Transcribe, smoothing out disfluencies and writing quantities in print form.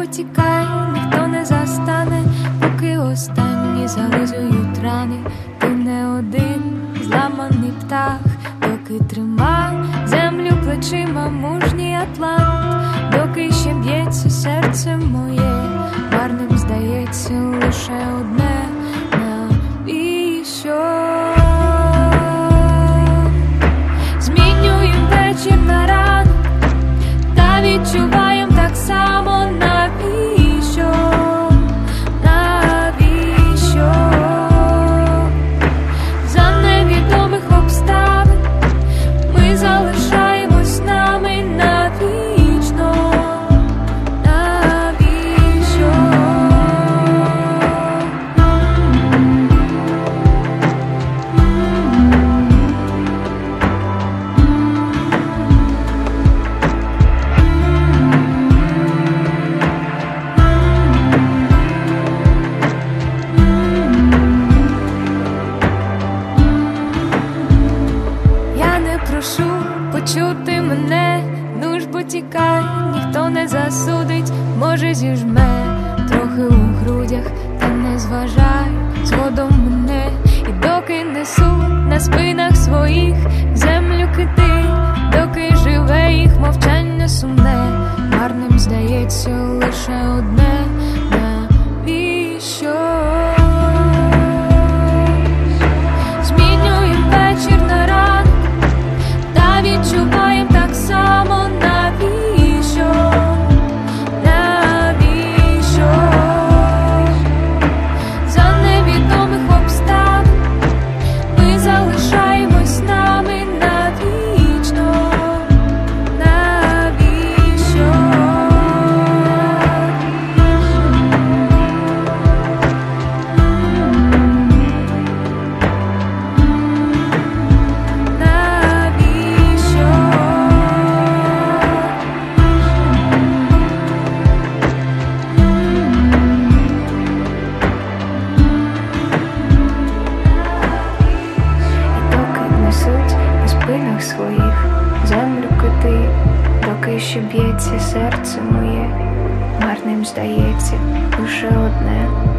потікай, ніхто не застане, поки останні зализують рани. Ти не один зламаний птах, доки трима землю плечима мужній атлант, доки ще б'ється серце моє, марним здається лише одне: навіщо? Змінюєм вечір на ранок, та відчуваєм так само. Навіщо? Навіщо? За невідомих обставин ми залишаємось нами навічно. Навіщо? Я не прошу почути мене, ну ж бо тікай, ніхто не засудить, може зіжме трохи у грудях, та не зважай згодом мене. І доки несу на спинах своїх землю кити, доки живе їх мовчання сумне, марним здається лише одне: навіщо? Змінюєм вечір на ранок, та відчуваєм так само. Навіщо? Навіщо? За невідомих обставин ми залишаємось нами навічно. Навіщо? На спинах своїх землю кити, доки ще б'ється серце моє, марним здається лише одне: